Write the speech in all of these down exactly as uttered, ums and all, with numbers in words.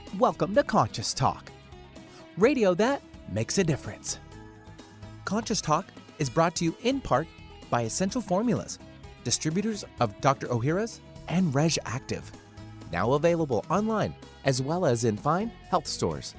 Welcome to Conscious Talk, radio that makes a difference. Conscious Talk is brought to you in part by Essential Formulas, distributors of Doctor Ohhira's and Reg Active, now available online as well as in fine health stores.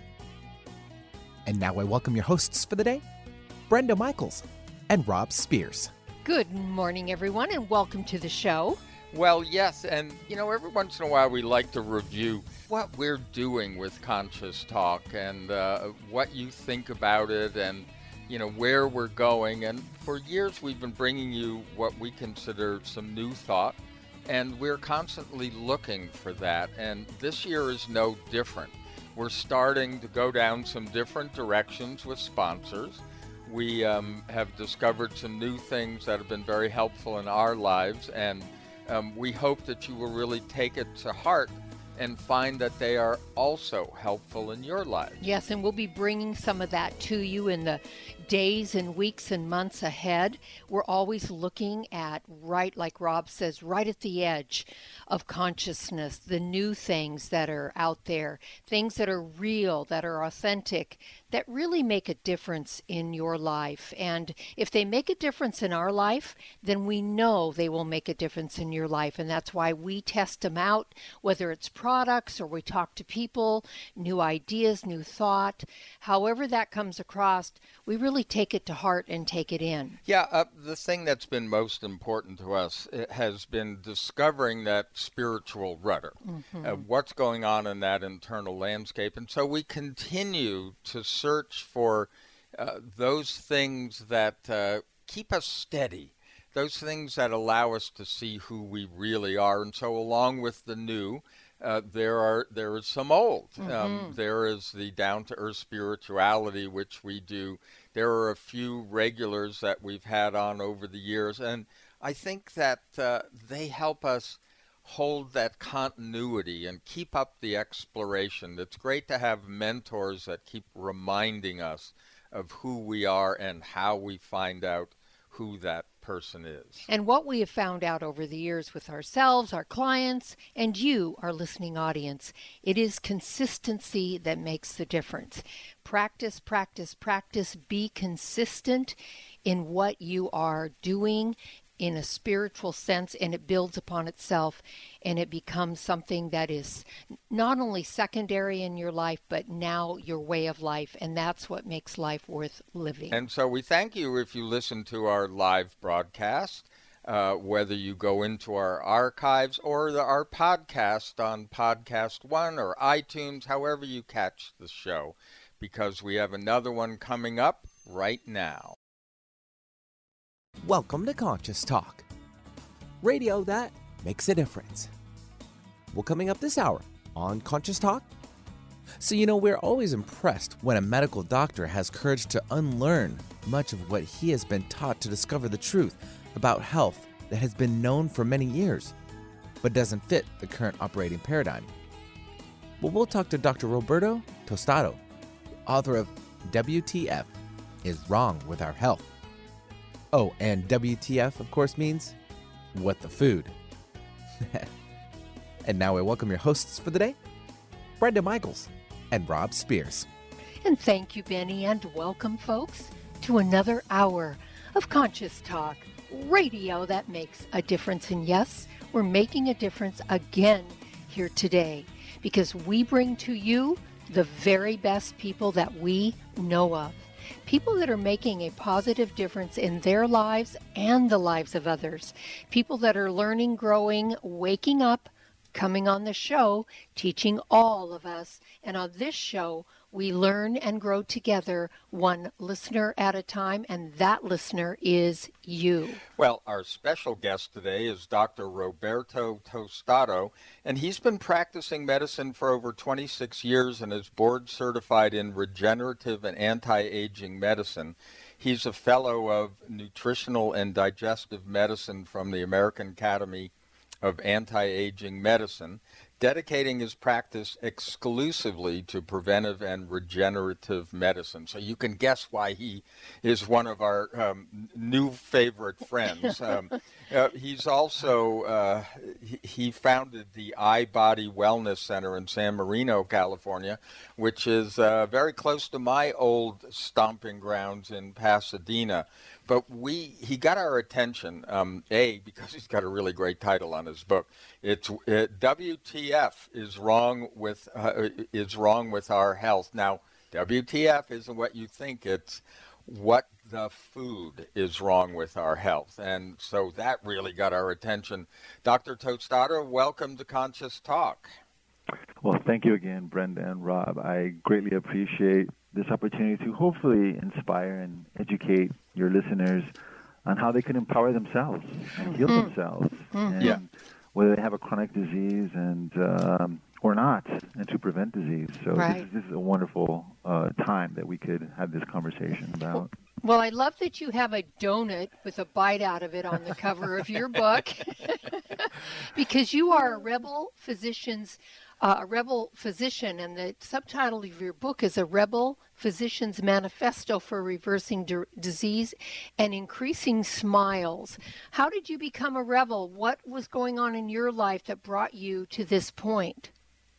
And now I welcome your hosts for the day, Brenda Michaels and Rob Spears. Good morning, everyone, and welcome to the show. Well, yes, and you know, every once in a while we like to review what we're doing with Conscious Talk and uh, what you think about it and, you know, where we're going. And for years we've been bringing you what we consider some new thought, and we're constantly looking for that. And this year is no different. We're starting to go down some different directions with sponsors. We um, have discovered some new things that have been very helpful in our lives, and Um, we hope that you will really take it to heart and find that they are also helpful in your life. Yes, and we'll be bringing some of that to you in the days and weeks and months ahead. We're always looking at, right, like Rob says, right at the edge of consciousness, the new things that are out there, things that are real, that are authentic, that really make a difference in your life. And if they make a difference in our life, then we know they will make a difference in your life. And that's why we test them out, whether it's products or we talk to people, new ideas, new thought. However that comes across, we really take it to heart and take it in. Yeah, uh, the thing that's been most important to us has been discovering that spiritual rudder, mm-hmm. uh, what's going on in that internal landscape. And so we continue to search for uh, those things that uh, keep us steady, those things that allow us to see who we really are. And so along with the new, uh, there are there is some old. Mm-hmm. Um, there is the down-to-earth spirituality, which we do. There are a few regulars that we've had on over the years, and I think that uh, they help us hold that continuity and keep up the exploration. It's great to have mentors that keep reminding us of who we are and how we find out who that person is. And what we have found out over the years with ourselves, our clients, and you, our listening audience, it is consistency that makes the difference. Practice, practice, practice. Be consistent in what you are doing in a spiritual sense, and it builds upon itself, and it becomes something that is not only secondary in your life, but now your way of life, and that's what makes life worth living. And so we thank you if you listen to our live broadcast, uh, whether you go into our archives or the, our podcast on Podcast One or iTunes, however you catch the show, because we have another one coming up right now. Welcome to Conscious Talk, radio that makes a difference. Well, coming up this hour on Conscious Talk. So, you know, we're always impressed when a medical doctor has courage to unlearn much of what he has been taught to discover the truth about health that has been known for many years, but doesn't fit the current operating paradigm. Well, we'll talk to Doctor Roberto Tostado, author of W T F is Wrong with Our Health. Oh, and W T F, of course, means what the food. And now I welcome your hosts for the day, Brenda Michaels and Rob Spears. And thank you, Benny, and welcome, folks, to another hour of Conscious Talk, radio that makes a difference. And yes, we're making a difference again here today because we bring to you the very best people that we know of. People that are making a positive difference in their lives and the lives of others. People that are learning, growing, waking up, coming on the show, teaching all of us. And on this show, we learn and grow together, one listener at a time, and that listener is you. Well, our special guest today is Doctor Roberto Tostado, and he's been practicing medicine for over twenty-six years and is board certified in regenerative and anti-aging medicine. He's a fellow of nutritional and digestive medicine from the American Academy of Anti-Aging Medicine, dedicating his practice exclusively to preventive and regenerative medicine. So you can guess why he is one of our um, new favorite friends. Um, uh, he's also, uh, he, he founded the iBody Wellness Center in San Marino, California, which is uh, very close to my old stomping grounds in Pasadena. But we, he got our attention, um, A, because he's got a really great title on his book. It's uh, W T F is wrong with uh, is wrong with our health. Now, W T F isn't what you think. It's what the food is wrong with our health. And so that really got our attention. Doctor Tostado, welcome to Conscious Talk. Well, thank you again, Brenda and Rob. I greatly appreciate this opportunity to hopefully inspire and educate your listeners on how they can empower themselves and heal mm-hmm. themselves, mm-hmm. and yeah. whether they have a chronic disease and um, or not, and to prevent disease. So right. this, is, this is a wonderful uh, time that we could have this conversation about. Well, I love that you have a donut with a bite out of it on the cover of your book, because you are a rebel physician's Uh, a rebel physician, and the subtitle of your book is A Rebel Physician's Manifesto for Reversing D- Disease and Increasing Smiles. How did you become a rebel? What was going on in your life that brought you to this point?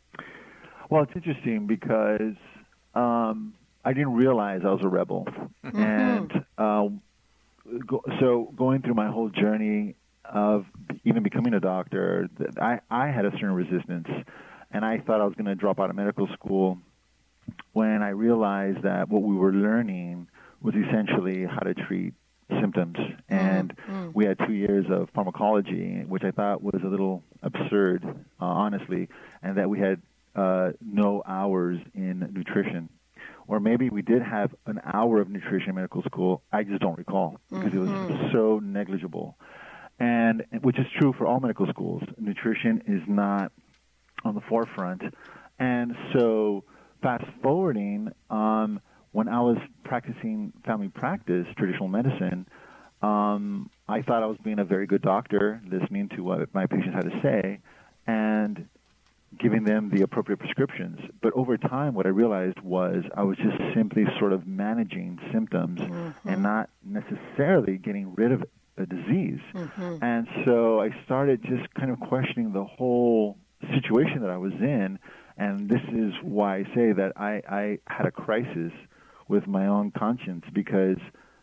Well, it's interesting because um, I didn't realize I was a rebel. Mm-hmm. And uh, go, so going through my whole journey of even becoming a doctor, I, I had a certain resistance. And I thought I was going to drop out of medical school when I realized that what we were learning was essentially how to treat symptoms. And mm-hmm. we had two years of pharmacology, which I thought was a little absurd, uh, honestly, and that we had uh, no hours in nutrition. Or maybe we did have an hour of nutrition in medical school. I just don't recall because mm-hmm. it was so negligible. And which is true for all medical schools. Nutrition is not on the forefront. And so fast forwarding, um, when I was practicing family practice, traditional medicine, um, I thought I was being a very good doctor, listening to what my patients had to say and giving them the appropriate prescriptions. But over time, what I realized was I was just simply sort of managing symptoms mm-hmm. and not necessarily getting rid of a disease. Mm-hmm. And so I started just kind of questioning the whole situation that I was in, and this is why I say that I, I had a crisis with my own conscience, because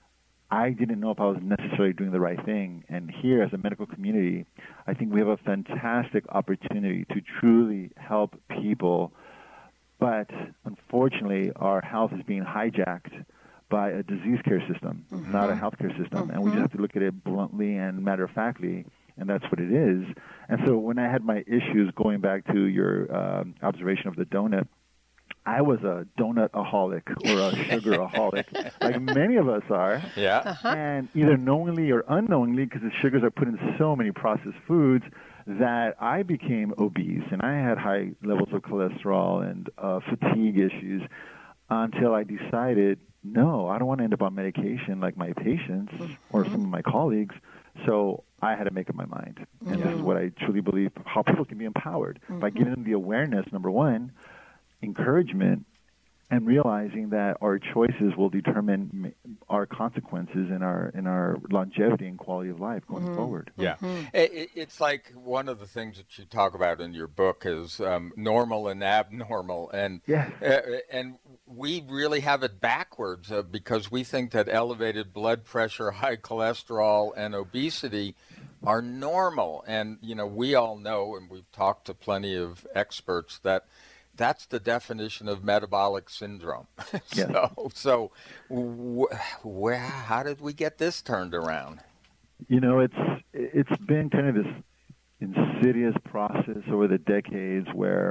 I didn't know if I was necessarily doing the right thing. And here, as a medical community, I think we have a fantastic opportunity to truly help people, but unfortunately, our health is being hijacked by a disease care system, mm-hmm. not a healthcare system, mm-hmm. and we just have to look at it bluntly and matter-of-factly, and that's what it is. And so when I had my issues, going back to your um, observation of the donut, I was a donut-aholic or a sugar-aholic, like many of us are. Yeah. Uh-huh. And either knowingly or unknowingly, because the sugars are put in so many processed foods, that I became obese, and I had high levels of cholesterol and uh, fatigue issues until I decided, no, I don't want to end up on medication like my patients mm-hmm. or some of my colleagues. So I had to make up my mind. And yeah. this is what I truly believe, how people can be empowered mm-hmm. by giving them the awareness, number one, encouragement, and realizing that our choices will determine our consequences in our in our longevity and quality of life going mm-hmm. forward. Yeah. Mm-hmm. It, it's like one of the things that you talk about in your book is um, normal and abnormal. And, yes. uh, and we really have it backwards uh, because we think that elevated blood pressure, high cholesterol, and obesity are normal. And, you know, we all know, and we've talked to plenty of experts, that that's the definition of metabolic syndrome. Yeah. so, so wh- wh- how did we get this turned around? You know, it's it's been kind of this insidious process over the decades where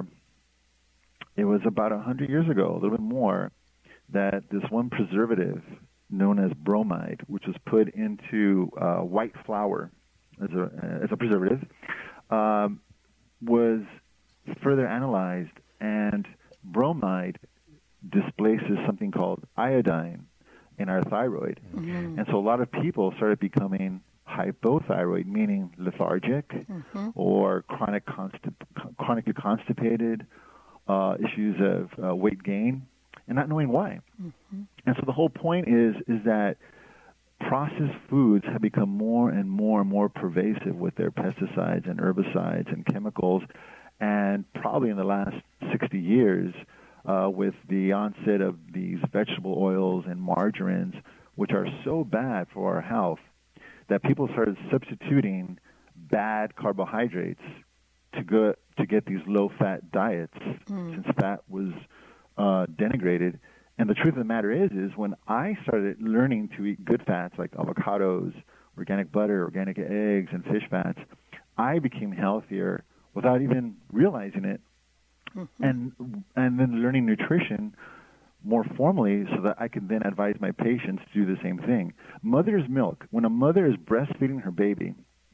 it was about one hundred years ago, a little bit more, that this one preservative known as bromide, which was put into uh, white flour as a, as a preservative, um, was further analyzed. And bromide displaces something called iodine in our thyroid. Mm-hmm. And so a lot of people started becoming hypothyroid, meaning lethargic mm-hmm. or chronic constip- chronically constipated, uh, issues of uh, weight gain, and not knowing why. Mm-hmm. And so the whole point is is that processed foods have become more and more and more pervasive with their pesticides and herbicides and chemicals. And probably in the last sixty years, uh, with the onset of these vegetable oils and margarines, which are so bad for our health, that people started substituting bad carbohydrates to go to get these low-fat diets, mm. since fat was uh, denigrated. And the truth of the matter is, is when I started learning to eat good fats like avocados, organic butter, organic eggs, and fish fats, I became healthier without even realizing it. Mm-hmm. And and then learning nutrition more formally so that I can then advise my patients to do the same thing. Mother's milk, when a mother is breastfeeding her baby,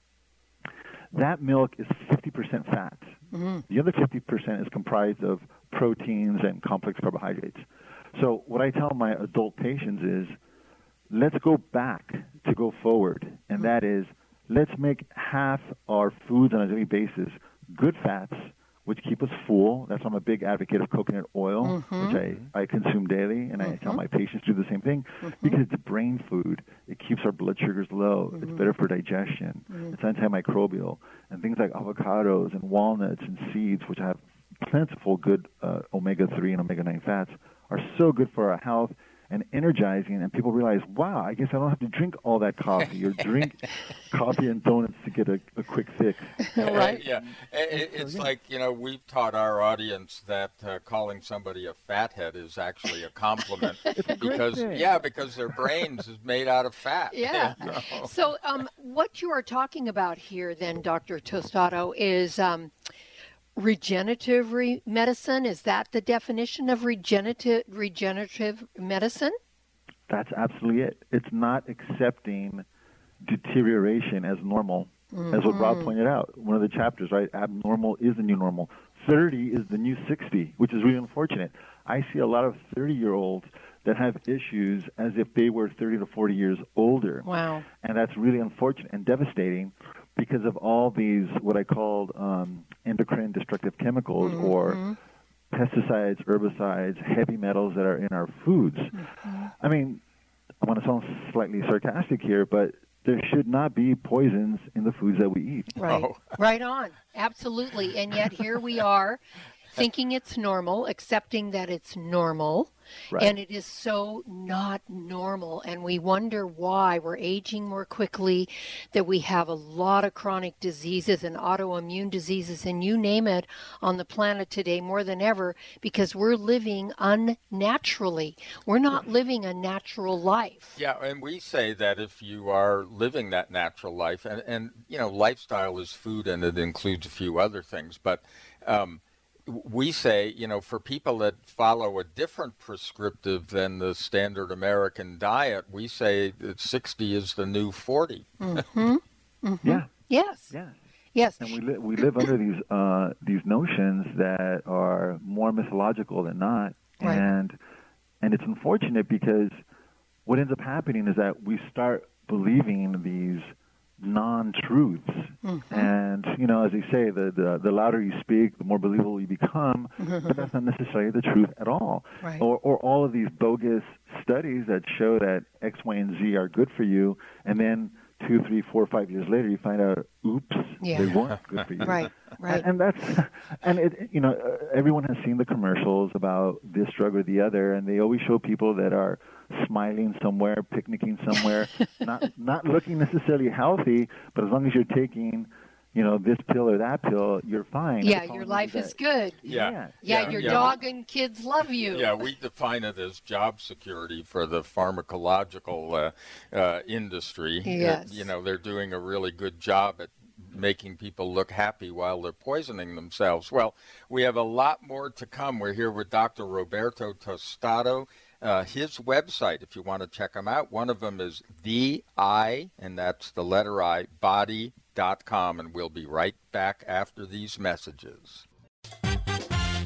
that milk is fifty percent fat. Mm-hmm. The other fifty percent is comprised of proteins and complex carbohydrates. So what I tell my adult patients is, let's go back to go forward, and mm-hmm. that is, let's make half our foods on a daily basis good fats, which keep us full. That's why I'm a big advocate of coconut oil, mm-hmm. which I, I consume daily, and mm-hmm. I tell my patients to do the same thing, mm-hmm. because it's a brain food. It keeps our blood sugars low. Mm-hmm. It's better for digestion. Mm-hmm. It's antimicrobial. And things like avocados and walnuts and seeds, which have plentiful good uh, omega three and omega nine fats, are so good for our health and energizing, and people realize, wow, I guess I don't have to drink all that coffee or drink coffee and donuts to get a, a quick fix. Right? Yeah. It, it's like, you know, we've taught our audience that uh, calling somebody a fathead is actually a compliment. It's a great because thing. Yeah, because their brains is made out of fat. Yeah. You know? So um, what you are talking about here then, Doctor Tostado, is um, regenerative re- medicine. Is that the definition of regenerative regenerative medicine? That's absolutely it. It's not accepting deterioration as normal, mm-hmm. as what Rob pointed out. One of the chapters, right? Abnormal is the new normal. thirty is the new sixty, which is really unfortunate. I see a lot of thirty-year-olds that have issues as if they were thirty to forty years older. Wow. And that's really unfortunate and devastating, because of all these, what I called um, endocrine destructive chemicals, mm-hmm. or pesticides, herbicides, heavy metals that are in our foods. Mm-hmm. I mean, I want to sound slightly sarcastic here, but there should not be poisons in the foods that we eat. Right, oh. right on. Absolutely. And yet here we are thinking it's normal, accepting that it's normal. Right. And it is so not normal, and we wonder why we're aging more quickly, that we have a lot of chronic diseases and autoimmune diseases, and you name it, on the planet today more than ever, because we're living unnaturally. We're not living a natural life. Yeah, and we say that if you are living that natural life, and, and you know, lifestyle is food, and it includes a few other things, but um, we say, you know, for people that follow a different prescriptive than the standard American diet, we say that sixty is the new forty. Mm-hmm. Mm-hmm. Yeah. Yes. Yeah. Yes. And we li- we live under these uh, these notions that are more mythological than not, Right. and and it's unfortunate, because what ends up happening is that we start believing these non-truths, mm-hmm. and you know, as they say, the, the the louder you speak, the more believable you become. Mm-hmm. But that's not necessarily the truth at all. Right. Or or all of these bogus studies that show that X, Y, and Z are good for you, and then two, three, four, five years later, you find out, oops, yeah. they weren't good for you. Right. Right. And, and that's and it. You know, uh, everyone has seen the commercials about this drug or the other, and they always show people that are smiling somewhere, picnicking somewhere, not not looking necessarily healthy, but as long as you're taking, you know, this pill or that pill, you're fine. Yeah, your life is good. Yeah. Yeah, Yeah, Yeah, your yeah. dog and kids love you. Yeah, we define it as job security for the pharmacological uh, uh, industry. Yes. Uh, you know, they're doing a really good job at making people look happy while they're poisoning themselves. Well, we have a lot more to come. We're here with Doctor Roberto Tostado. Uh, his website, if you want to check him out, one of them is the I, and that's the letter I, body dot com, and we'll be right back after these messages.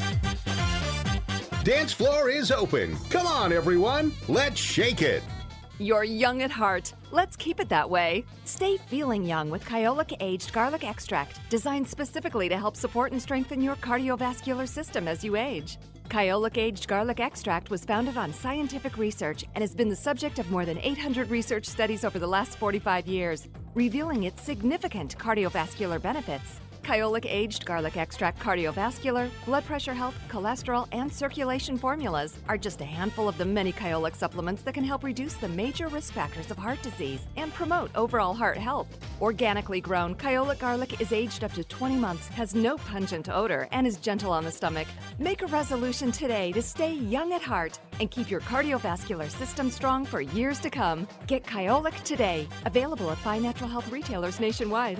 Dance floor is open. Come on, everyone. Let's shake it. You're young at heart. Let's keep it that way. Stay feeling young with Kyolic Aged Garlic Extract, designed specifically to help support and strengthen your cardiovascular system as you age. Kyolic Aged Garlic Extract was founded on scientific research and has been the subject of more than eight hundred research studies over the last forty-five years, revealing its significant cardiovascular benefits. Kyolic Aged Garlic Extract cardiovascular, blood pressure health, cholesterol, and circulation formulas are just a handful of the many Kyolic supplements that can help reduce the major risk factors of heart disease and promote overall heart health. Organically grown, Kyolic garlic is aged up to twenty months, has no pungent odor, and is gentle on the stomach. Make a resolution today to stay young at heart and keep your cardiovascular system strong for years to come. Get Kyolic today. Available at fine natural health retailers nationwide.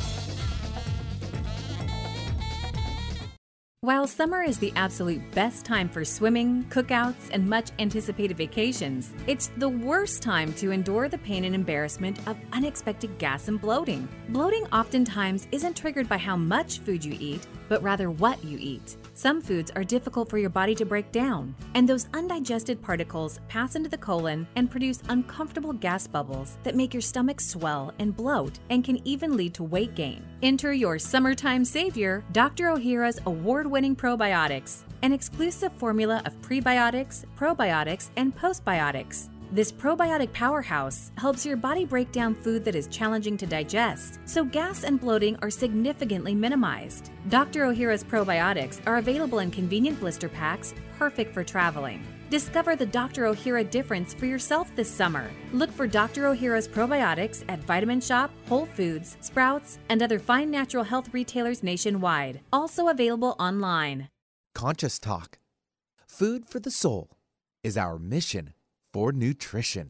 While summer is the absolute best time for swimming, cookouts, and much anticipated vacations, it's the worst time to endure the pain and embarrassment of unexpected gas and bloating. Bloating oftentimes isn't triggered by how much food you eat, but rather what you eat. Some foods are difficult for your body to break down, and those undigested particles pass into the colon and produce uncomfortable gas bubbles that make your stomach swell and bloat and can even lead to weight gain. Enter your summertime savior, Doctor Ohhira's award-winning probiotics, an exclusive formula of prebiotics, probiotics, and postbiotics. This probiotic powerhouse helps your body break down food that is challenging to digest, so gas and bloating are significantly minimized. Doctor Ohhira's probiotics are available in convenient blister packs, perfect for traveling. Discover the Doctor Ohhira difference for yourself this summer. Look for Doctor Ohhira's probiotics at Vitamin Shop, Whole Foods, Sprouts, and other fine natural health retailers nationwide. Also available online. Conscious Talk. Food for the soul is our mission for nutrition.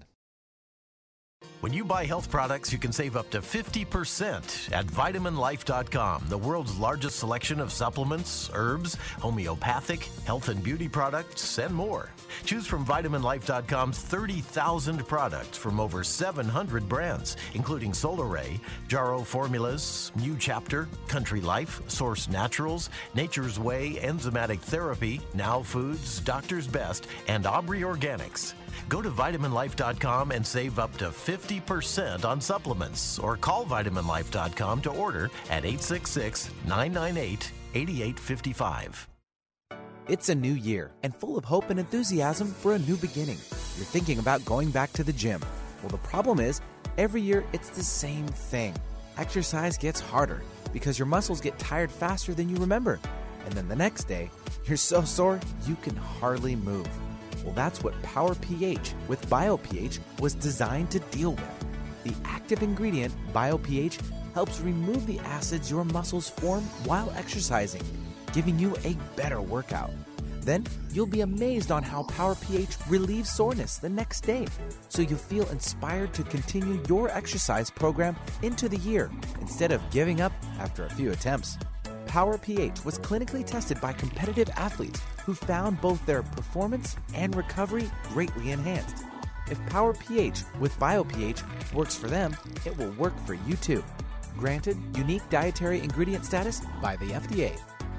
When you buy health products, you can save up to fifty percent at vitamin life dot com, the world's largest selection of supplements, herbs, homeopathic, health and beauty products, and more. Choose from vitamin life dot com's thirty thousand products from over seven hundred brands, including Solaray, Jarrow Formulas, New Chapter, Country Life, Source Naturals, Nature's Way, Enzymatic Therapy, Now Foods, Doctor's Best, and Aubrey Organics. Go to vitamin life dot com and save up to fifty percent on supplements, or call vitamin life dot com to order at eight six six, nine nine eight, eight eight five five. It's a new year and full of hope and enthusiasm for a new beginning. You're thinking about going back to the gym. Well, the problem is, every year it's the same thing. Exercise gets harder because your muscles get tired faster than you remember. And then the next day, you're so sore you can hardly move. Well, that's what Power pH with BioPH was designed to deal with. The active ingredient, BioPH, helps remove the acids your muscles form while exercising, giving you a better workout. Then you'll be amazed on how Power pH relieves soreness the next day, so you feel inspired to continue your exercise program into the year instead of giving up after a few attempts. Power pH was clinically tested by competitive athletes who found both their performance and recovery greatly enhanced. If Power pH with BioPH works for them, it will work for you too. Granted unique dietary ingredient status by the F D A.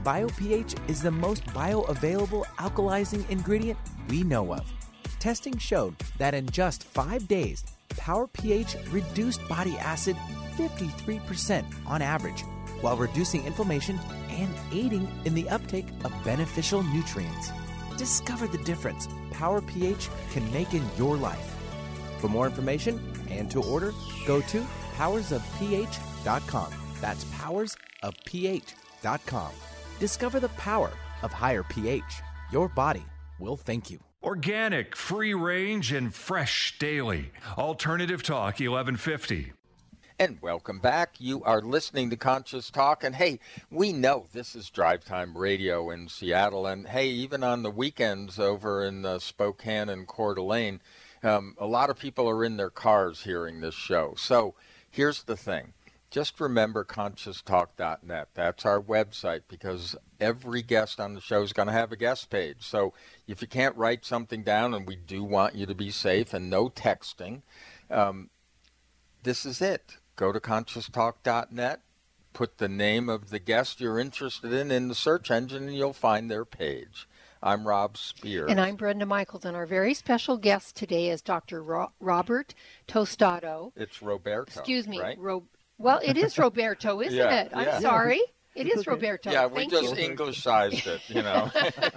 BioPH is the most bioavailable alkalizing ingredient we know of. Testing showed that in just five days, Power pH reduced body acid fifty-three percent on average, while reducing inflammation and aiding in the uptake of beneficial nutrients. Discover the difference Power pH can make in your life. For more information and to order, go to powers of pH dot com. That's powers of pH dot com. Discover the power of higher pH. Your body will thank you. Organic, free range, and fresh daily. Alternative Talk eleven fifty. And welcome back. You are listening to Conscious Talk. And hey, we know this is Drive Time Radio in Seattle. And hey, even on the weekends over in uh, Spokane and Coeur d'Alene, um, a lot of people are in their cars hearing this show. So here's the thing. Just remember conscious talk dot net. That's our website, because every guest on the show is going to have a guest page. So if you can't write something down, and we do want you to be safe and no texting, um, this is it. Go to conscious talk dot net, put the name of the guest you're interested in in the search engine, and you'll find their page. I'm Rob Spears. And I'm Brenda Michaels, and our very special guest today is Doctor Ro- Robert Tostado. It's Roberto. Excuse me. Right? Ro- well, it is Roberto, isn't yeah, it? I'm yeah. sorry. It is okay. Roberto. Yeah, we Thank just you. Englishized it, you know.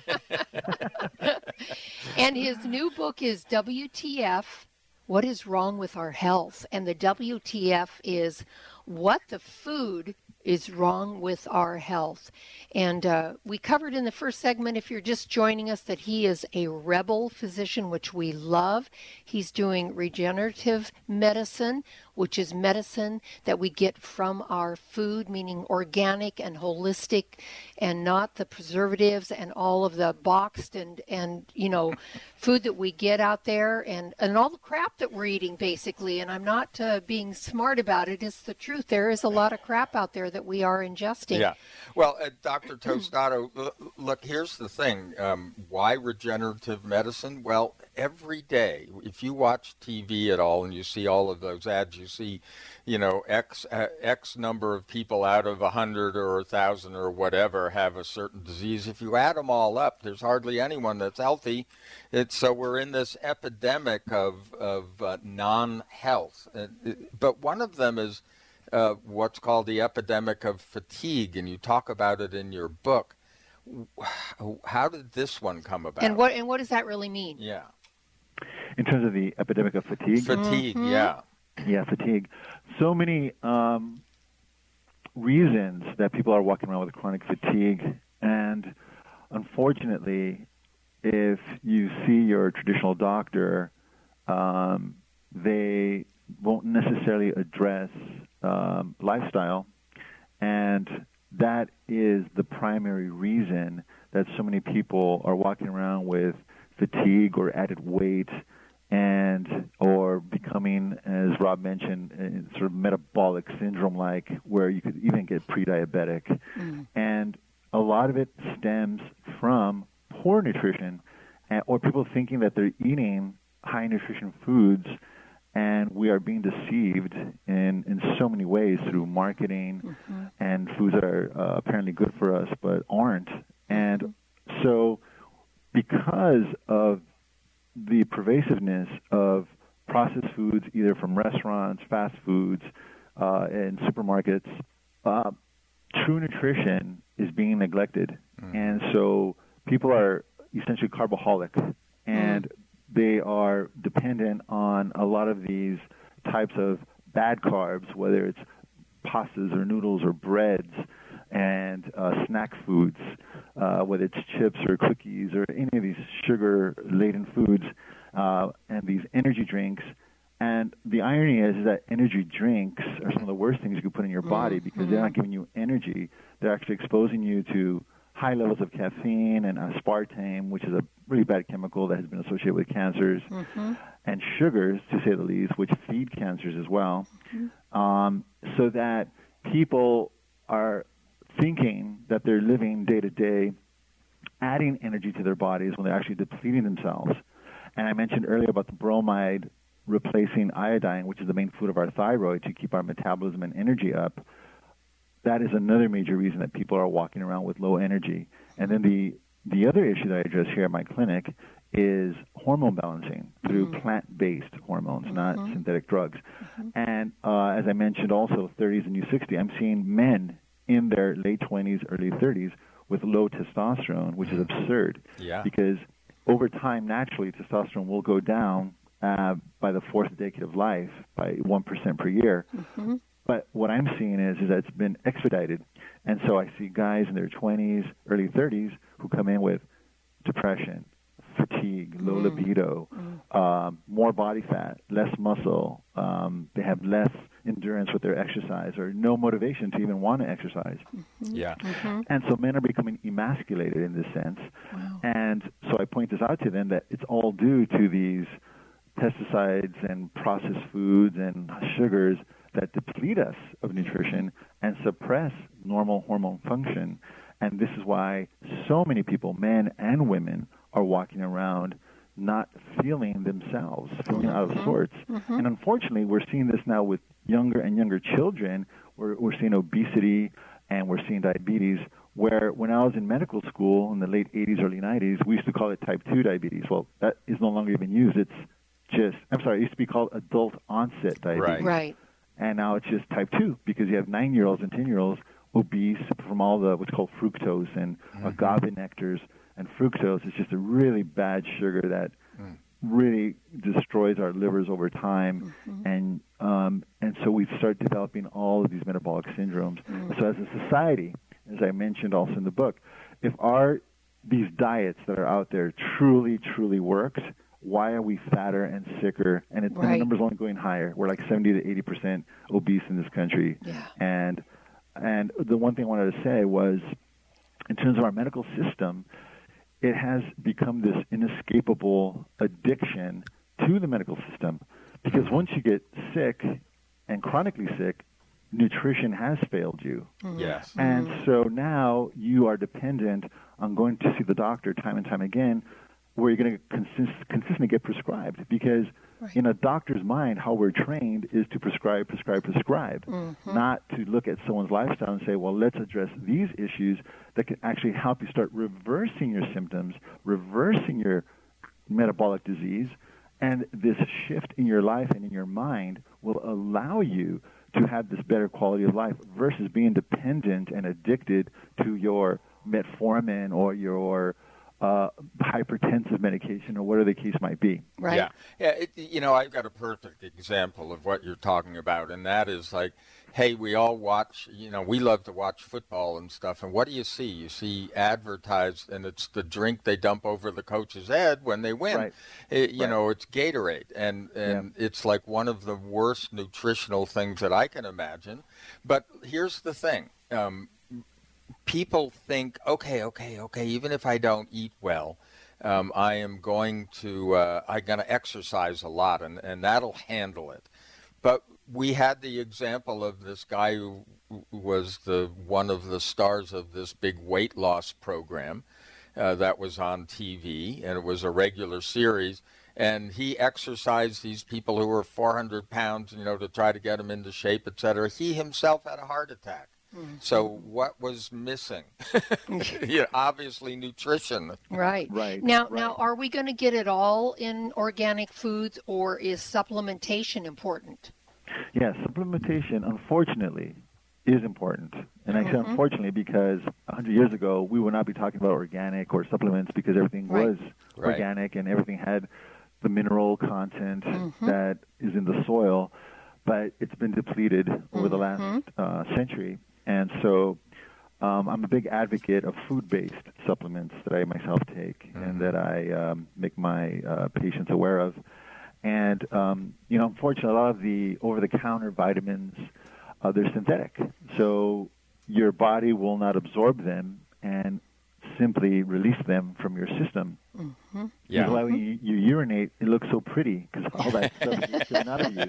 And his new book is W T F, What is Wrong with Our Health? And the W T F is what the food is wrong with our health. And uh, we covered in the first segment, if you're just joining us, that he is a rebel physician, which we love. He's doing regenerative medicine, which is medicine that we get from our food, meaning organic and holistic, and not the preservatives and all of the boxed and, and you know, food that we get out there, and, and all the crap that we're eating, basically. And I'm not uh, being smart about it. It's the truth. There is a lot of crap out there that we are ingesting. Yeah. Well, uh, Doctor Tostado, look, here's the thing. Um, why regenerative medicine? Well, every day, if you watch T V at all and you see all of those ads, you see, you know, X, uh, X number of people out of a hundred or a thousand or whatever have a certain disease. If you add them all up, there's hardly anyone that's healthy. It's, so we're in this epidemic of, of uh, non-health. Uh, but one of them is uh, what's called the epidemic of fatigue, and you talk about it in your book. How did this one come about? And what and what does that really mean? Yeah. In terms of the epidemic of fatigue? Fatigue, mm-hmm. yeah. Yeah, fatigue. So many um, reasons that people are walking around with chronic fatigue. And unfortunately, if you see your traditional doctor, um, they won't necessarily address um, lifestyle. And that is the primary reason that so many people are walking around with fatigue or added weight, and or becoming, as Rob mentioned, a sort of metabolic syndrome-like, where you could even get pre-diabetic. Mm. And a lot of it stems from poor nutrition, and, or people thinking that they're eating high-nutrition foods, and we are being deceived in, in so many ways through marketing mm-hmm. and foods that are uh, apparently good for us but aren't. And mm-hmm. so because of the pervasiveness of processed foods, either from restaurants, fast foods, uh, and supermarkets, uh, true nutrition is being neglected. Mm. And so people are essentially carboholic, and mm. they are dependent on a lot of these types of bad carbs, whether it's pastas or noodles or breads, and uh, snack foods, uh, whether it's chips or cookies or any of these sugar-laden foods, uh, and these energy drinks. And the irony is, is that energy drinks are some of the worst things you can put in your body because mm-hmm. they're not giving you energy. They're actually exposing you to high levels of caffeine and aspartame, which is a really bad chemical that has been associated with cancers, mm-hmm. and sugars, to say the least, which feed cancers as well, mm-hmm. um, so that people are thinking that they're living day to day, adding energy to their bodies when they're actually depleting themselves. And I mentioned earlier about the bromide replacing iodine, which is the main food of our thyroid to keep our metabolism and energy up. That is another major reason that people are walking around with low energy. And then the the other issue that I address here at my clinic is hormone balancing through mm-hmm. plant-based hormones, mm-hmm. not synthetic drugs. Mm-hmm. And uh, as I mentioned also, thirties and new sixty, I'm seeing men in their late twenties, early thirties with low testosterone, which is absurd. Yeah. Because over time, naturally, testosterone will go down uh, by the fourth decade of life by one percent per year. Mm-hmm. But what I'm seeing is, is that it's been expedited. And so I see guys in their twenties, early thirties who come in with depression, fatigue, low mm. libido, mm. um, more body fat, less muscle. Um, they have less endurance with their exercise or no motivation to even want to exercise. Mm-hmm. Yeah. Mm-hmm. And so men are becoming emasculated in this sense. Wow. And so I point this out to them that it's all due to these pesticides and processed foods and sugars that deplete us of nutrition and suppress normal hormone function. And this is why so many people, men and women, are walking around not feeling themselves, feeling out of Mm-hmm. sorts. Mm-hmm. And unfortunately, we're seeing this now with younger and younger children. We're, we're seeing obesity and we're seeing diabetes where when I was in medical school in the late eighties, early nineties, we used to call it type two diabetes. Well, that is no longer even used. It's just, I'm sorry, it used to be called adult onset diabetes. Right. Right. And now it's just type two because you have nine-year-olds and ten-year-olds obese from all the what's called fructose and mm-hmm. agave nectars. And fructose is just a really bad sugar that mm. really destroys our livers over time. Mm-hmm. And um, and so we start developing all of these metabolic syndromes. Mm. So as a society, as I mentioned also in the book, if our these diets that are out there truly, truly worked, why are we fatter and sicker? And, it, right. and the number's only going higher. We're like seventy to eighty percent obese in this country. Yeah. And and the one thing I wanted to say was, in terms of our medical system, it has become this inescapable addiction to the medical system. Because once you get sick and chronically sick, nutrition has failed you. Mm-hmm. Yes. And so now you are dependent on going to see the doctor time and time again, where you're going to consist- consistently get prescribed. Because right. in a doctor's mind, how we're trained is to prescribe, prescribe, prescribe, mm-hmm. not to look at someone's lifestyle and say, well, let's address these issues that can actually help you start reversing your symptoms, reversing your metabolic disease, and this shift in your life and in your mind will allow you to have this better quality of life versus being dependent and addicted to your metformin or your uh, hypertensive medication or whatever the case might be. Right. Yeah. Yeah. It, you know, I've got a perfect example of what you're talking about, and that is like, hey, we all watch, you know, we love to watch football and stuff, and what do you see? You see advertised, and it's the drink they dump over the coach's head when they win. Right. It, you right. know, it's Gatorade, and, and yeah. it's like one of the worst nutritional things that I can imagine. But here's the thing. Um, people think, okay, okay, okay, even if I don't eat well, um, I am going to, uh, I'm going to exercise a lot, and, and that'll handle it. But we had the example of this guy who was the one of the stars of this big weight loss program uh, that was on T V, and it was a regular series. And he exercised these people who were four hundred pounds, you know, to try to get them into shape, et cetera. He himself had a heart attack. Mm-hmm. So what was missing? Yeah, obviously nutrition. Right. Right. Now, right. now, are we going to get it all in organic foods, or is supplementation important? Yes, supplementation, unfortunately, is important. And I say mm-hmm. unfortunately because one hundred years ago, we would not be talking about organic or supplements because everything right. was right. organic and everything had the mineral content mm-hmm. that is in the soil. But it's been depleted over mm-hmm. the last uh, century. And so um, I'm a big advocate of food-based supplements that I myself take mm-hmm. and that I um, make my uh, patients aware of. And, um, you know, unfortunately, a lot of the over-the-counter vitamins, uh, they're synthetic. So your body will not absorb them and simply release them from your system. Mm-hmm. Yeah. That's why when you, you urinate, it looks so pretty because all that stuff is coming out of you.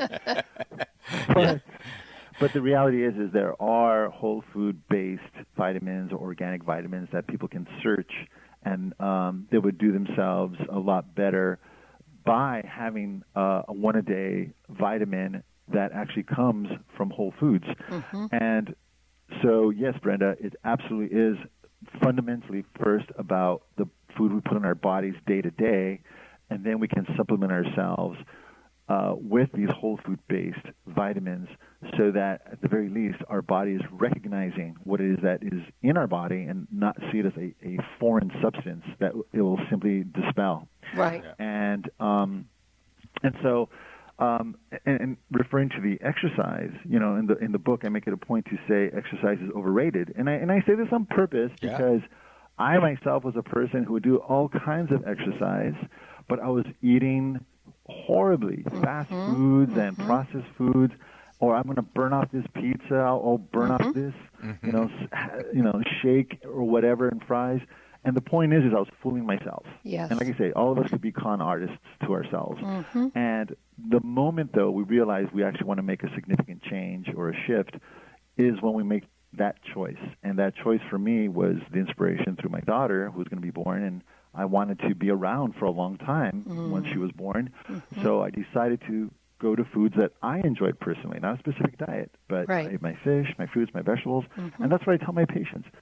But, yeah. but the reality is, is there are whole food-based vitamins or organic vitamins that people can search, and um, they would do themselves a lot better by having uh, a one-a-day vitamin that actually comes from whole foods. Mm-hmm. And so, yes, Brenda, it absolutely is fundamentally first about the food we put in our bodies day to day, and then we can supplement ourselves uh, with these whole food-based vitamins so that at the very least our body is recognizing what it is that is in our body and not see it as a, a foreign substance that it will simply dispel. Right. And um, and so um, and, and referring to the exercise, you know, in the in the book I make it a point to say exercise is overrated, and I and I say this on purpose yeah. because I myself was a person who would do all kinds of exercise, but I was eating horribly mm-hmm. fast foods mm-hmm. and processed foods, or I'm going to burn off this pizza, I'll burn mm-hmm. off this, mm-hmm. you know, you know, shake or whatever and fries. And the point is, is I was fooling myself. Yes. And like I say, all of us could be con artists to ourselves. Mm-hmm. And the moment, though, we realize we actually want to make a significant change or a shift is when we make that choice. And that choice for me was the inspiration through my daughter, who was going to be born, and I wanted to be around for a long time mm-hmm. when she was born. Mm-hmm. So I decided to go to foods that I enjoyed personally, not a specific diet, but right. I ate my fish, my fruits, my vegetables. Mm-hmm. And that's what I tell my patients.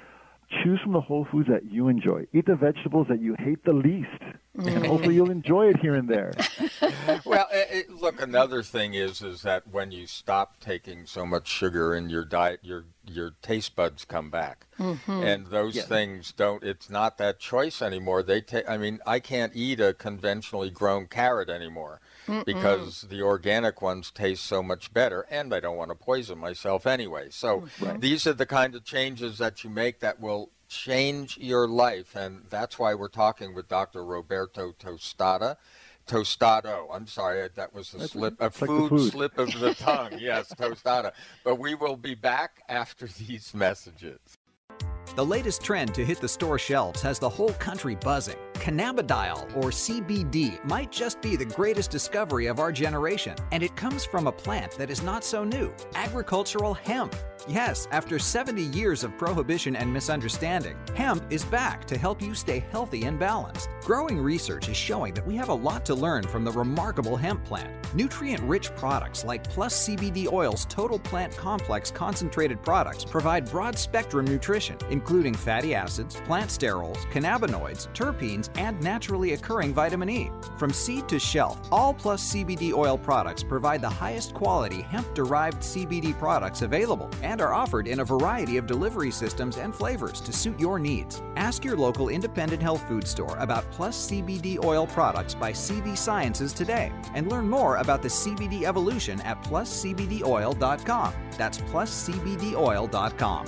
choose from the whole foods that you enjoy. Eat the vegetables that you hate the least. Mm. And hopefully you'll enjoy it here and there. Well, it, look, another thing is is that when you stop taking so much sugar in your diet, your your taste buds come back. Mm-hmm. And those yes. things don't, it's not that choice anymore. They take, I mean, I can't eat a conventionally grown carrot anymore Mm-mm. because the organic ones taste so much better, and I don't want to poison myself anyway. So right. these are the kind of changes that you make that will change your life, and that's why we're talking with Doctor Roberto Tostado. Tostado. I'm sorry, that was a that's slip, a food, like food slip of the tongue. Yes, Tostado. But we will be back after these messages. The latest trend to hit the store shelves has the whole country buzzing. Cannabidiol, or C B D, might just be the greatest discovery of our generation, and it comes from a plant that is not so new, agricultural hemp. Yes, after seventy years of prohibition and misunderstanding, hemp is back to help you stay healthy and balanced. Growing research is showing that we have a lot to learn from the remarkable hemp plant. Nutrient-rich products like Plus C B D Oil's Total Plant Complex concentrated products provide broad-spectrum nutrition, including fatty acids, plant sterols, cannabinoids, terpenes, and naturally occurring vitamin E. From seed to shelf, all Plus C B D Oil products provide the highest quality hemp-derived C B D products available and are offered in a variety of delivery systems and flavors to suit your needs. Ask your local independent health food store about Plus C B D Oil products by C V Sciences today and learn more about the C B D evolution at plus c b d oil dot com. That's plus c b d oil dot com.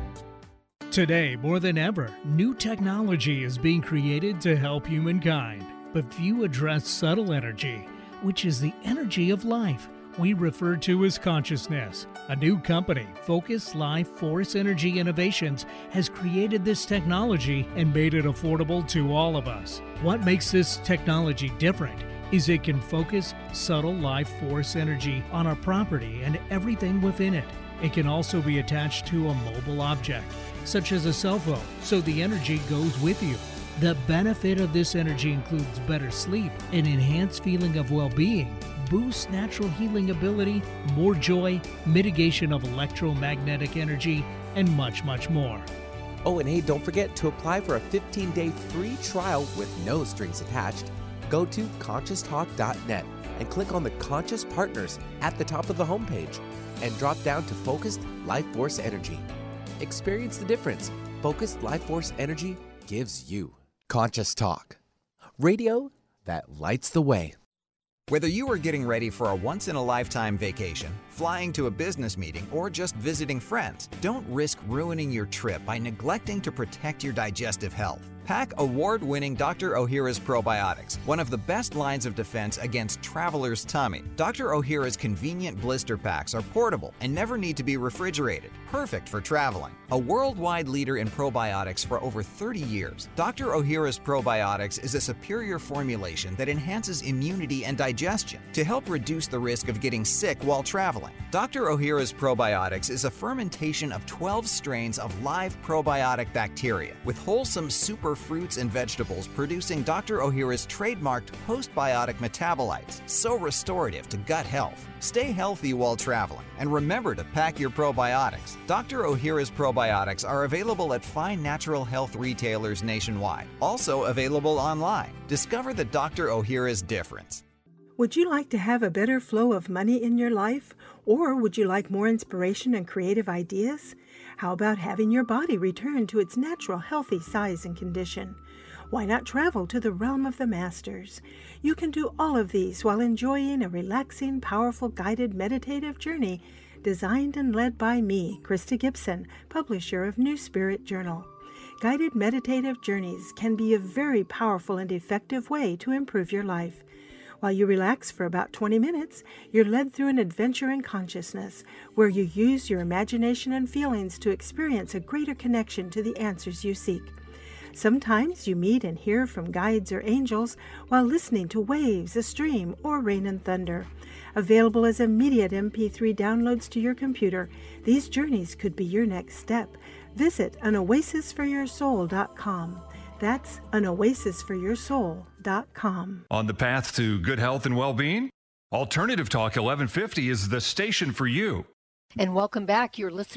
Today, more than ever, new technology is being created to help humankind. But few address subtle energy, which is the energy of life we refer to as consciousness. A new company, Focus Life Force Energy Innovations, has created this technology and made it affordable to all of us. What makes this technology different is it can focus subtle life force energy on a property and everything within it. It can also be attached to a mobile object, such as a cell phone, so the energy goes with you. The benefit of this energy includes better sleep, an enhanced feeling of well-being, boosts natural healing ability, more joy, mitigation of electromagnetic energy, and much, much more. Oh, and hey, don't forget to apply for a fifteen-day free trial with no strings attached. Go to conscious talk dot net and click on the Conscious Partners at the top of the homepage and drop down to Focused Life Force Energy. Experience the difference Focused Life Force Energy gives you. Conscious Talk, radio that lights the way. Whether you are getting ready for a once-in-a-lifetime vacation, flying to a business meeting, or just visiting friends, don't risk ruining your trip by neglecting to protect your digestive health. Pack award-winning Doctor Ohhira's Probiotics, one of the best lines of defense against traveler's tummy. Doctor Ohhira's convenient blister packs are portable and never need to be refrigerated, perfect for traveling. A worldwide leader in probiotics for over thirty years, Doctor Ohhira's Probiotics is a superior formulation that enhances immunity and digestion to help reduce the risk of getting sick while traveling. Doctor Ohhira's Probiotics is a fermentation of twelve strains of live probiotic bacteria with wholesome super fruits and vegetables, producing Doctor Ohhira's trademarked postbiotic metabolites, so restorative to gut health. Stay healthy while traveling, and remember to pack your probiotics. Doctor Ohhira's Probiotics are available at fine natural health retailers nationwide, also available online. Discover the Doctor Ohhira's difference. Would you like to have a better flow of money in your life? Or would you like more inspiration and creative ideas? How about having your body return to its natural healthy size and condition? Why not travel to the realm of the masters? You can do all of these while enjoying a relaxing, powerful, guided meditative journey designed and led by me, Krista Gibson, publisher of New Spirit Journal. Guided meditative journeys can be a very powerful and effective way to improve your life. While you relax for about twenty minutes, you're led through an adventure in consciousness where you use your imagination and feelings to experience a greater connection to the answers you seek. Sometimes you meet and hear from guides or angels while listening to waves, a stream, or rain and thunder. Available as immediate M P three downloads to your computer, these journeys could be your next step. Visit an oasis for your soul dot com. That's an oasis for your soul dot com. On the path to good health and well-being, Alternative Talk eleven fifty is the station for you. And welcome back. You're listening to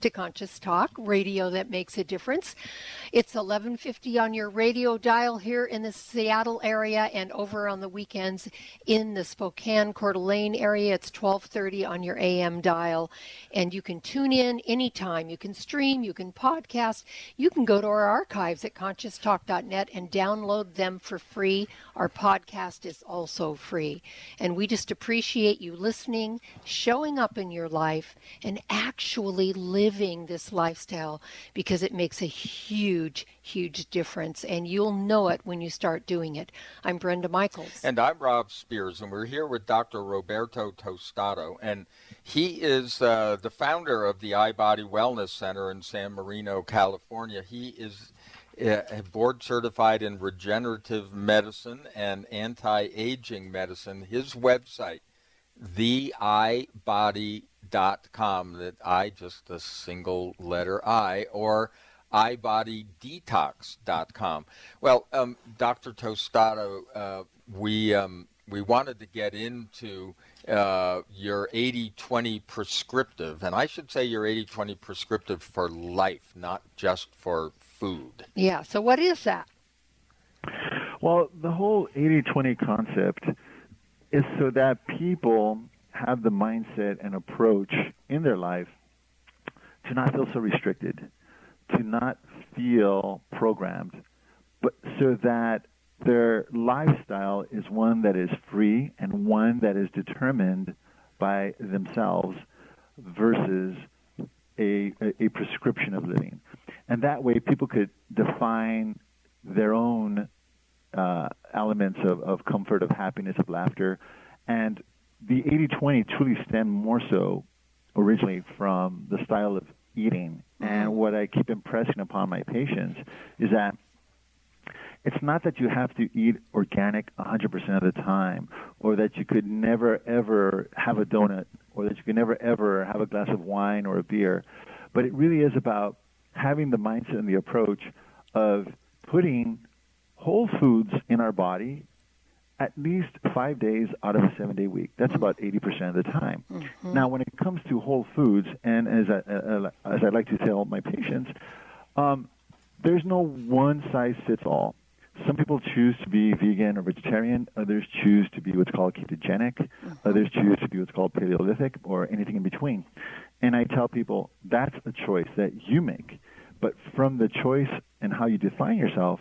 to Conscious Talk, radio that makes a difference. It's eleven fifty on your radio dial here in the Seattle area, and over on the weekends in the Spokane, Coeur d'Alene area, it's twelve thirty on your A M dial. And you can tune in anytime. You can stream, you can podcast, you can go to our archives at conscious talk dot net and download them for free. Our podcast is also free. And we just appreciate you listening, showing up in your life, and actually living this lifestyle, because it makes a huge, huge difference. And you'll know it when you start doing it. I'm Brenda Michaels. And I'm Rob Spears, and we're here with Doctor Roberto Tostado. And he is uh, the founder of the iBody Wellness Center in San Marino, California. He is uh, board certified in regenerative medicine and anti-aging medicine. His website, the i body dot com, that I just a single letter I, or i body detox dot com. Well, um, Doctor Tostado, uh, we um, we wanted to get into uh, your eighty twenty prescriptive, and I should say your eighty twenty prescriptive for life, not just for food. Yeah, so what is that? Well, the whole eighty twenty concept is so that people have the mindset and approach in their life to not feel so restricted, to not feel programmed, but so that their lifestyle is one that is free and one that is determined by themselves versus a, a, a prescription of living. And that way people could define their own uh, elements of, of comfort, of happiness, of laughter. And the eighty twenty truly stemmed more so originally from the style of eating. And what I keep impressing upon my patients is that it's not that you have to eat organic one hundred percent of the time, or that you could never, ever have a donut, or that you could never, ever have a glass of wine or a beer. But it really is about having the mindset and the approach of putting whole foods in our body at least five days out of a seven-day week. That's about eighty percent of the time. Mm-hmm. Now, when it comes to whole foods, and as I, uh, as I like to tell my patients, um, there's no one-size-fits-all. Some people choose to be vegan or vegetarian. Others choose to be what's called ketogenic. Mm-hmm. Others choose to be what's called Paleolithic, or anything in between. And I tell people that's a choice that you make. But from the choice and how you define yourself,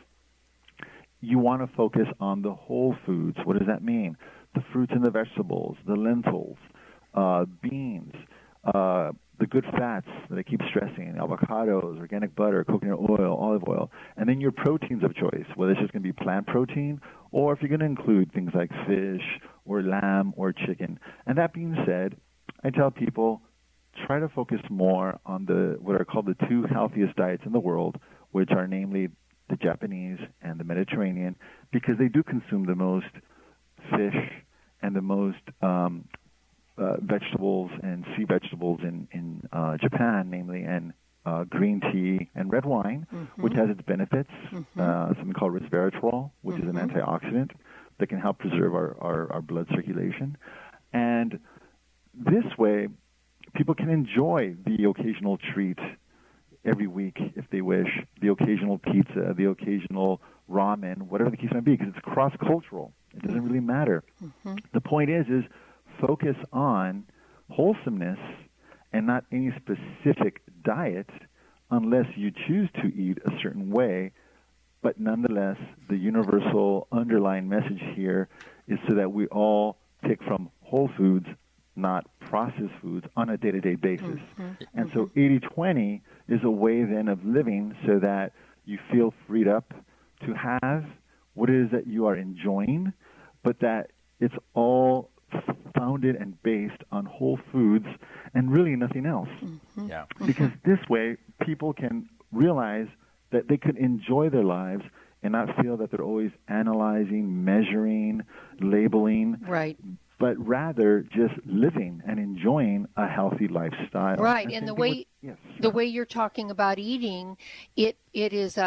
you want to focus on the whole foods. What does that mean? The fruits and the vegetables, the lentils, uh, beans, uh, the good fats that I keep stressing, avocados, organic butter, coconut oil, olive oil, and then your proteins of choice, whether it's just going to be plant protein or if you're going to include things like fish or lamb or chicken. And that being said, I tell people try to focus more on the what are called the two healthiest diets in the world, which are namely the Japanese and the Mediterranean, because they do consume the most fish and the most um, uh, vegetables and sea vegetables in, in uh, Japan, namely, and uh, green tea and red wine, mm-hmm. which has its benefits, mm-hmm. uh, something called resveratrol, which mm-hmm. is an antioxidant that can help preserve our, our, our blood circulation. And this way, people can enjoy the occasional treat every week, if they wish, the occasional pizza, the occasional ramen, whatever the case may be, because it's cross-cultural. It doesn't really matter. Mm-hmm. The point is, is focus on wholesomeness and not any specific diet unless you choose to eat a certain way. But nonetheless, the universal underlying message here is so that we all pick from whole foods, not processed foods, on a day-to-day basis. Mm-hmm. And so eighty twenty is a way then of living so that you feel freed up to have what it is that you are enjoying, but that it's all founded and based on whole foods and really nothing else. Mm-hmm. Yeah. Because this way, people can realize that they could enjoy their lives and not feel that they're always analyzing, measuring, labeling. Right. But rather just living and enjoying a healthy lifestyle. Right, and, and the way with, yes, the way you're talking about eating, it it is a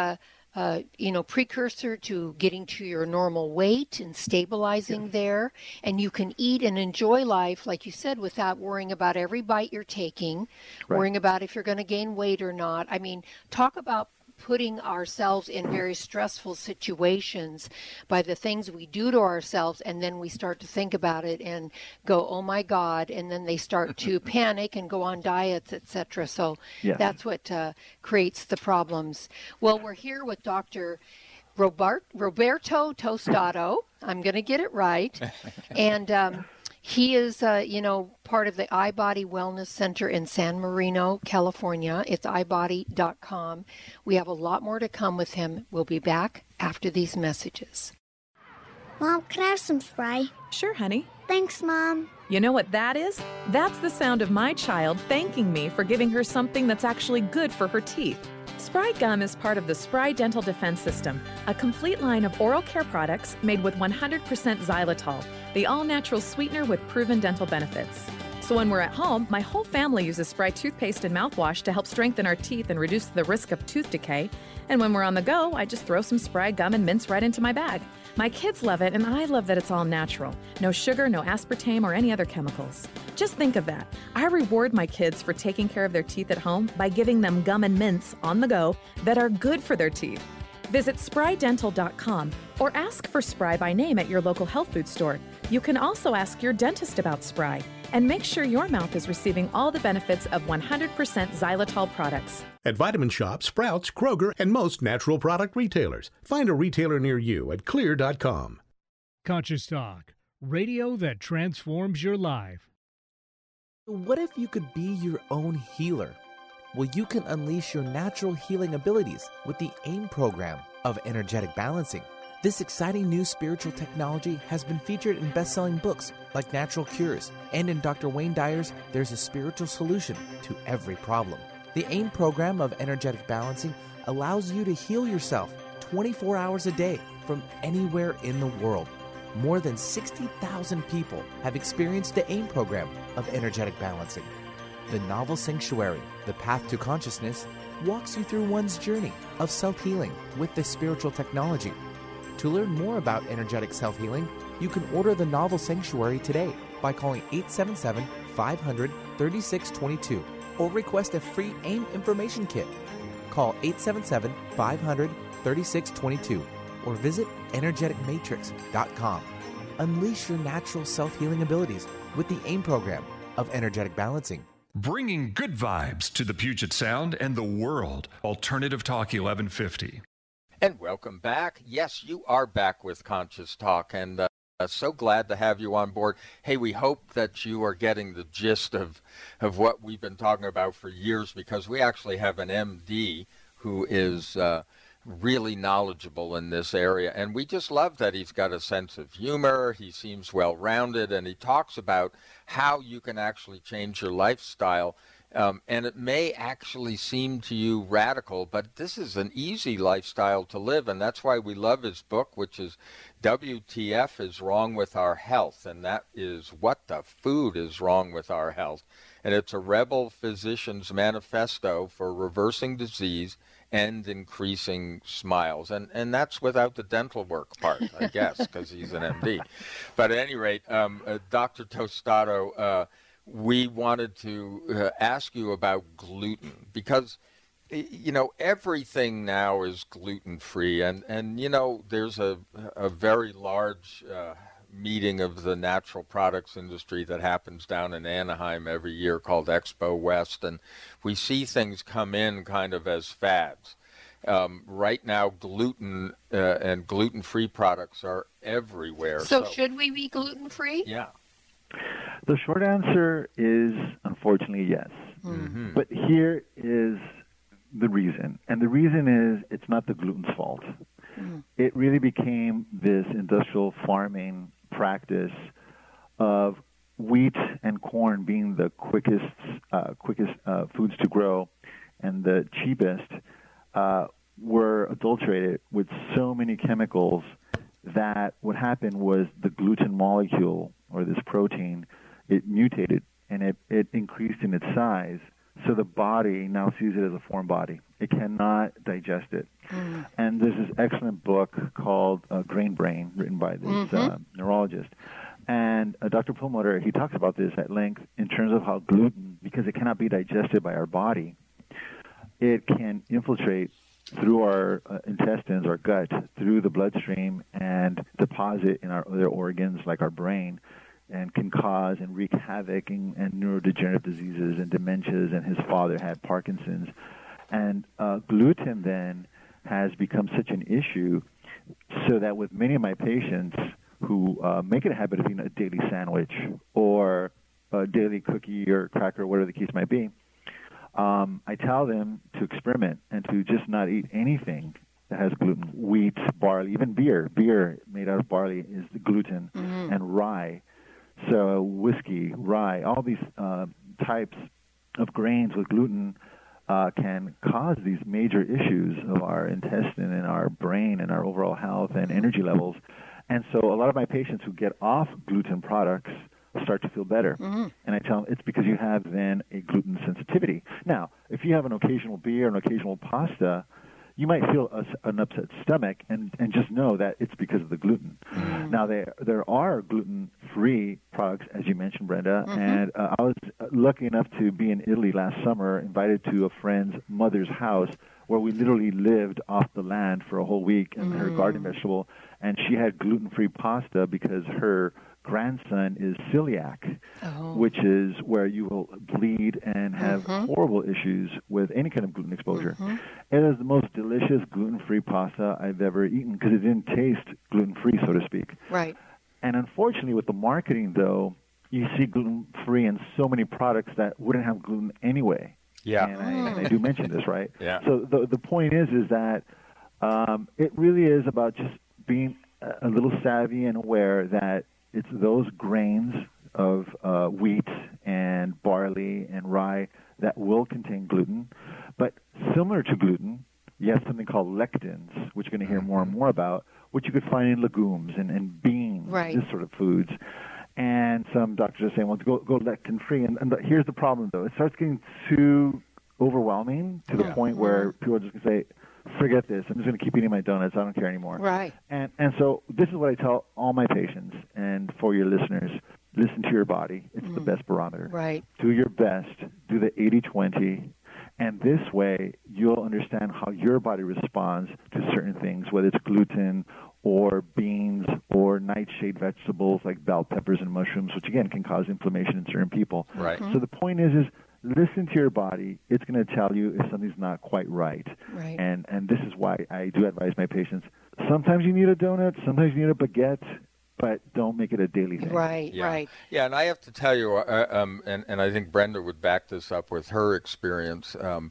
uh, you know, precursor to getting to your normal weight and stabilizing yes. there. And you can eat and enjoy life, like you said, without worrying about every bite you're taking, right. worrying about if you're going to gain weight or not. I mean, talk about putting ourselves in very stressful situations by the things we do to ourselves, and then we start to think about it and go, oh my God, and then they start to panic and go on diets, et cetera. So yeah. that's what uh, creates the problems. Well, we're here with Doctor Robert, Roberto Tostado. I'm going to get it right. And um, he is, uh, you know, part of the iBody Wellness Center in San Marino, California. It's i body dot com. We have a lot more to come with him. We'll be back after these messages. Mom, can I have some spray? Sure, honey. Thanks, Mom. You know what that is? That's the sound of my child thanking me for giving her something that's actually good for her teeth. Spry Gum is part of the Spry Dental Defense System, a complete line of oral care products made with one hundred percent xylitol, the all-natural sweetener with proven dental benefits. So when we're at home, my whole family uses Spry toothpaste and mouthwash to help strengthen our teeth and reduce the risk of tooth decay. And when we're on the go, I just throw some Spry Gum and mints right into my bag. My kids love it, and I love that it's all natural. No sugar, no aspartame, or any other chemicals. Just think of that. I reward my kids for taking care of their teeth at home by giving them gum and mints on the go that are good for their teeth. Visit spry dental dot com or ask for Spry by name at your local health food store. You can also ask your dentist about Spry and make sure your mouth is receiving all the benefits of one hundred percent xylitol products. At Vitamin Shoppe, Sprouts, Kroger, and most natural product retailers. Find a retailer near you at clear dot com. Conscious Talk, radio that transforms your life. What if you could be your own healer? Well, you can unleash your natural healing abilities with the AIM program of energetic balancing. This exciting new spiritual technology has been featured in best-selling books like Natural Cures, and in Doctor Wayne Dyer's There's a Spiritual Solution to Every Problem. The AIM program of energetic balancing allows you to heal yourself twenty-four hours a day from anywhere in the world. More than sixty thousand people have experienced the AIM program of energetic balancing. The novel Sanctuary, The Path to Consciousness, walks you through one's journey of self-healing with this spiritual technology. To learn more about energetic self-healing, you can order the novel Sanctuary today by calling eight seven seven, five hundred, thirty-six twenty-two or request a free AIM information kit. Call eight seven seven, five hundred, thirty-six twenty-two or visit energetic matrix dot com. Unleash your natural self-healing abilities with the AIM program of energetic balancing. Bringing good vibes to the Puget Sound and the world. Alternative Talk eleven fifty. And welcome back. Yes, you are back with Conscious Talk, and uh, so glad to have you on board. Hey, we hope that you are getting the gist of, of what we've been talking about for years, because we actually have an M D who is uh, really knowledgeable in this area, and we just love that he's got a sense of humor, he seems well-rounded, and he talks about how you can actually change your lifestyle. Um, and it may actually seem to you radical, but this is an easy lifestyle to live, and that's why we love his book, which is W T F is Wrong with Our Health, and that is What the Food is Wrong with Our Health. And it's a rebel physician's manifesto for reversing disease and increasing smiles. And and that's without the dental work part, I guess, because he's an M D. But at any rate, um, uh, Doctor Tostado, uh, we wanted to uh, ask you about gluten, because, you know, everything now is gluten-free. And, and you know, there's a, a very large uh, meeting of the natural products industry that happens down in Anaheim every year called Expo West. And we see things come in kind of as fads. Um, right now, gluten uh, and gluten-free products are everywhere. So, so should we be gluten-free? Yeah. The short answer is, unfortunately, yes. Mm-hmm. But here is the reason. And the reason is it's not the gluten's fault. Mm. It really became this industrial farming practice of wheat and corn being the quickest, uh, quickest uh, foods to grow and the cheapest, uh, were adulterated with so many chemicals that what happened was the gluten molecule, or this protein, it mutated and it, it increased in its size. So the body now sees it as a foreign body. It cannot digest it. Mm. And there's this excellent book called uh, Grain Brain, written by this Mm-hmm. uh, neurologist. And uh, Doctor Perlmutter, he talks about this at length in terms of how gluten, because it cannot be digested by our body, it can infiltrate through our uh, intestines, our gut, through the bloodstream, and deposit in our other organs like our brain, and can cause and wreak havoc and, and neurodegenerative diseases and dementias, and his father had Parkinson's. And uh, gluten then has become such an issue so that with many of my patients who uh, make it a habit of eating a daily sandwich or a daily cookie or cracker, whatever the case might be, um, I tell them to experiment and to just not eat anything that has gluten. Wheat, barley, even beer. Beer made out of barley is the gluten, Mm-hmm. and rye. So whiskey, rye, all these uh, types of grains with gluten uh, can cause these major issues of our intestine and our brain and our overall health and energy levels. And so a lot of my patients who get off gluten products start to feel better. Mm-hmm. And I tell them it's because you have then a gluten sensitivity. Now, if you have an occasional beer, an occasional pasta, you might feel a, an upset stomach, and, and just know that it's because of the gluten. Mm. Now, there there are gluten-free products, as you mentioned, Brenda, Mm-hmm. and uh, I was lucky enough to be in Italy last summer, invited to a friend's mother's house, where we literally lived off the land for a whole week, and Mm. her garden vegetable, and she had gluten-free pasta because her grandson is celiac, Oh. which is where you will bleed and have Mhm. horrible issues with any kind of gluten exposure. Mhm. It is the most delicious gluten-free pasta I've ever eaten because it didn't taste gluten-free, so to speak. Right. And unfortunately, with the marketing, though, you see gluten-free in so many products that wouldn't have gluten anyway. Yeah. And I, and I do mention this, right? Yeah. So the the point is, is that um, it really is about just being a, a little savvy and aware that it's those grains of uh, wheat and barley and rye that will contain gluten. But similar to gluten, you have something called lectins, which you're going to hear more and more about, which you could find in legumes and, and beans, Right. this sort of foods. And some doctors are saying, well, go, go lectin-free. And, and the, here's the problem, though. It starts getting too overwhelming to the Yeah. point where people are just going to say, forget this. I'm just going to keep eating my donuts. I don't care anymore. Right. And and so this is what I tell all my patients, and for your listeners, listen to your body. It's the best barometer. Right. Do your best. Do the eighty twenty. And this way, you'll understand how your body responds to certain things, whether it's gluten or beans or nightshade vegetables like bell peppers and mushrooms, which, again, can cause inflammation in certain people. Right. So the point is, is listen to your body. It's going to tell you if something's not quite right. Right. And and this is why I do advise my patients, sometimes you need a donut, sometimes you need a baguette, but don't make it a daily thing. Right, Yeah. right. Yeah, and I have to tell you, uh, um, and, and I think Brenda would back this up with her experience. Um,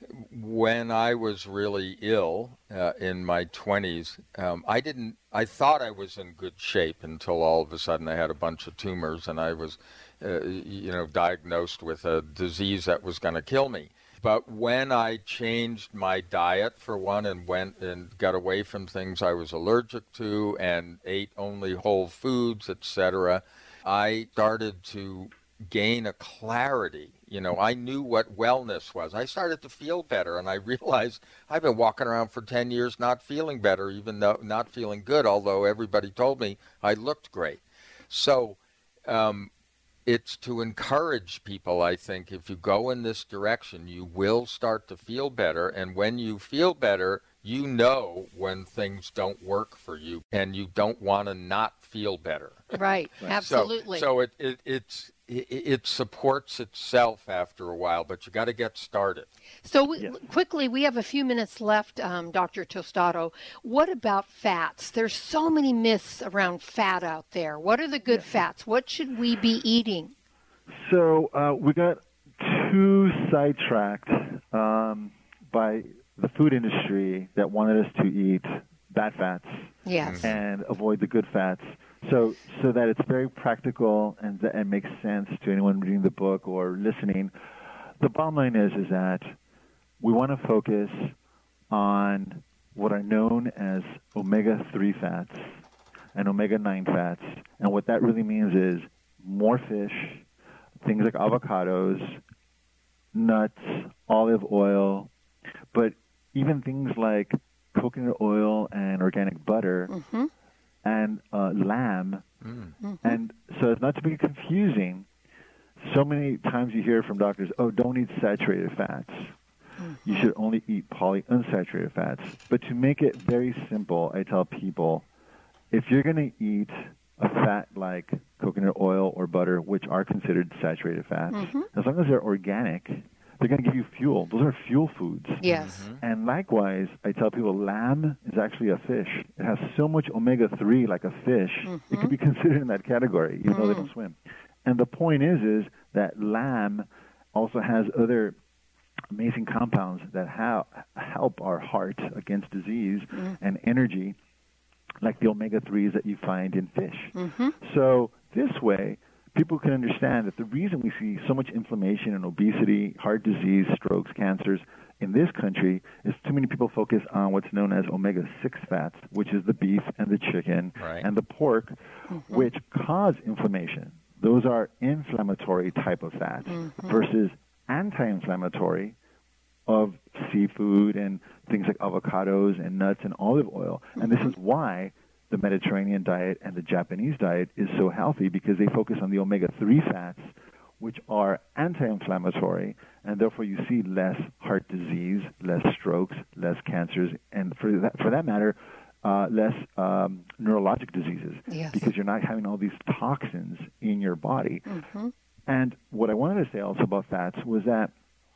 when I was really ill uh, in my twenties, um, I didn't, I thought I was in good shape until all of a sudden I had a bunch of tumors and I was, uh, you know, diagnosed with a disease that was going to kill me. But when I changed my diet, for one, and went and got away from things I was allergic to and ate only whole foods, et cetera, I started to gain a clarity. You know, I knew what wellness was. I started to feel better, and I realized I've been walking around for ten years not feeling better, even though not feeling good, although everybody told me I looked great. So um, it's to encourage people, I think, if you go in this direction, you will start to feel better. And when you feel better, you know when things don't work for you, and you don't want to not feel better. Right, absolutely. So, so it, it, it's, it, it supports itself after a while, but you got to get started. So we, quickly, we have a few minutes left, um, Doctor Tostado. What about fats? There's so many myths around fat out there. What are the good fats? What should we be eating? So uh, we got too sidetracked um, by the food industry that wanted us to eat bad fats Yes. and avoid the good fats. So so that it's very practical and, th- and makes sense to anyone reading the book or listening. The bottom line is is that we want to focus on what are known as omega three fats and omega nine fats. And what that really means is more fish, things like avocados, nuts, olive oil, but even things like coconut oil and organic butter Mm-hmm. and uh, lamb, Mm. Mm-hmm. and so as not to be confusing, so many times you hear from doctors, oh, don't eat saturated fats. Mm-hmm. You should only eat polyunsaturated fats. But to make it very simple, I tell people, if you're going to eat a fat like coconut oil or butter, which are considered saturated fats, Mhm. as long as they're organic, they're going to give you fuel. Those are fuel foods. Yes. And likewise, I tell people lamb is actually a fish. It has so much omega three like a fish, it could be considered in that category, even though they don't swim. And the point is, is that lamb also has other amazing compounds that ha- help our heart against disease Mm. and energy, like the omega threes that you find in fish. Mm-hmm. So this way, people can understand that the reason we see so much inflammation and obesity, heart disease, strokes, cancers in this country is too many people focus on what's known as omega six fats, which is the beef and the chicken Right. and the pork, which cause inflammation. Those are inflammatory type of fats versus anti-inflammatory of seafood and things like avocados and nuts and olive oil. And this is why the Mediterranean diet and the Japanese diet is so healthy, because they focus on the omega three fats, which are anti-inflammatory, and therefore you see less heart disease, less strokes, less cancers, and for that, for that matter, uh, less um, neurologic diseases, Yes. because you're not having all these toxins in your body. Mm-hmm. And what I wanted to say also about fats was that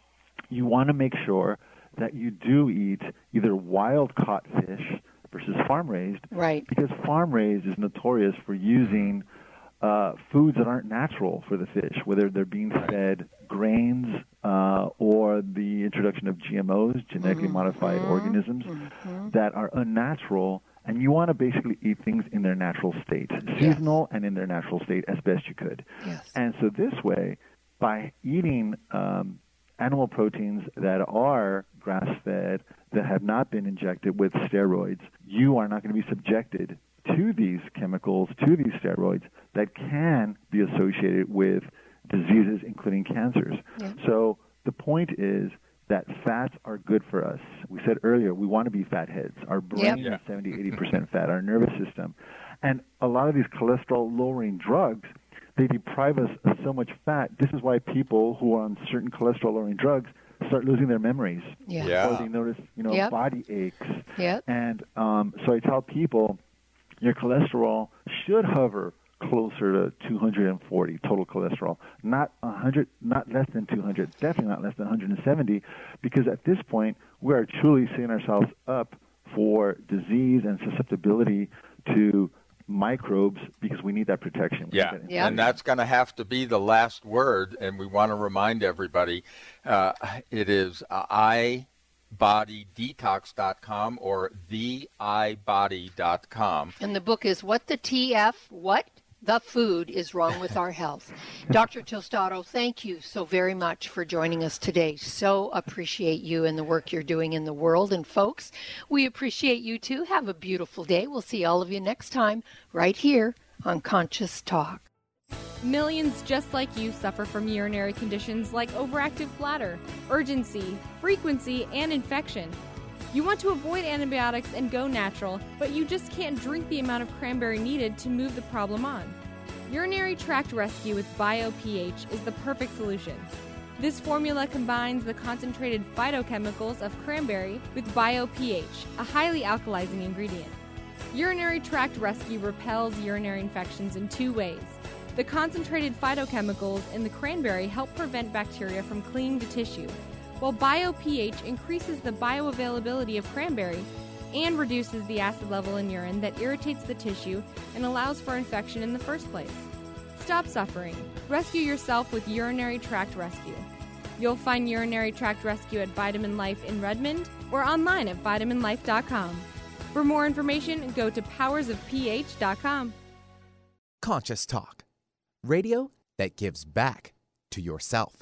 you want to make sure that you do eat either wild-caught fish versus farm-raised, Right. because farm-raised is notorious for using uh, foods that aren't natural for the fish, whether they're being fed grains uh, or the introduction of G M Os, genetically modified organisms, that are unnatural, and you want to basically eat things in their natural state, seasonal and in their natural state as best you could. Yes. And so this way, by eating um, animal proteins that are grass-fed, that have not been injected with steroids, you are not going to be subjected to these chemicals, to these steroids that can be associated with diseases, including cancers. Yeah. So the point is that fats are good for us. We said earlier, we want to be fat heads. Our brain Yep. is seventy, eighty percent fat, our nervous system. And a lot of these cholesterol-lowering drugs, they deprive us of so much fat. This is why people who are on certain cholesterol-lowering drugs start losing their memories. Yeah. Yeah. Or they notice, you know, Yep. body aches. Yep. And um, so I tell people, your cholesterol should hover closer to two hundred forty total cholesterol, not one hundred, not less than two hundred, definitely not less than one hundred seventy, because at this point we are truly setting ourselves up for disease and susceptibility to microbes, because we need that protection. We Yeah, need that Yeah. and that's going to have to be the last word. And we want to remind everybody, uh, it is uh, i body detox dot com or the i body dot com. And the book is What the T F, What the Food is Wrong with Our Health. Doctor Tostado, thank you so very much for joining us today. So appreciate you and the work you're doing in the world. And folks, we appreciate you too. Have a beautiful day. We'll see all of you next time right here on Conscious Talk. Millions just like you suffer from urinary conditions like overactive bladder, urgency, frequency, and infection. You want to avoid antibiotics and go natural, but you just can't drink the amount of cranberry needed to move the problem on. Urinary Tract Rescue with BioPH is the perfect solution. This formula combines the concentrated phytochemicals of cranberry with BioPH, a highly alkalizing ingredient. Urinary Tract Rescue repels urinary infections in two ways. The concentrated phytochemicals in the cranberry help prevent bacteria from clinging to tissue, while BioPH increases the bioavailability of cranberry and reduces the acid level in urine that irritates the tissue and allows for infection in the first place. Stop suffering. Rescue yourself with Urinary Tract Rescue. You'll find Urinary Tract Rescue at Vitamin Life in Redmond or online at vitamin life dot com. For more information, go to powers of p h dot com. Conscious Talk, radio that gives back to yourself.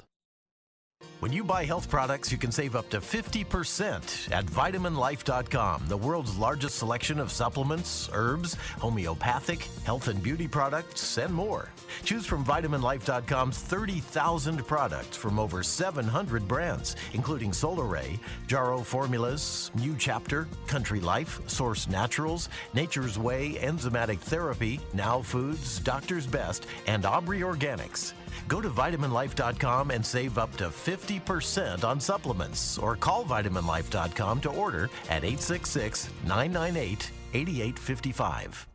When you buy health products, you can save up to fifty percent at vitamin life dot com, the world's largest selection of supplements, herbs, homeopathic, health and beauty products, and more. Choose from Vitamin Life dot com's thirty thousand products from over seven hundred brands, including Solaray, Jarrow Formulas, New Chapter, Country Life, Source Naturals, Nature's Way, Enzymatic Therapy, Now Foods, Doctor's Best, and Aubrey Organics. Go to Vitamin Life dot com and save up to fifty percent on supplements, or call Vitamin Life dot com to order at eight six six, nine nine eight, eight eight five five.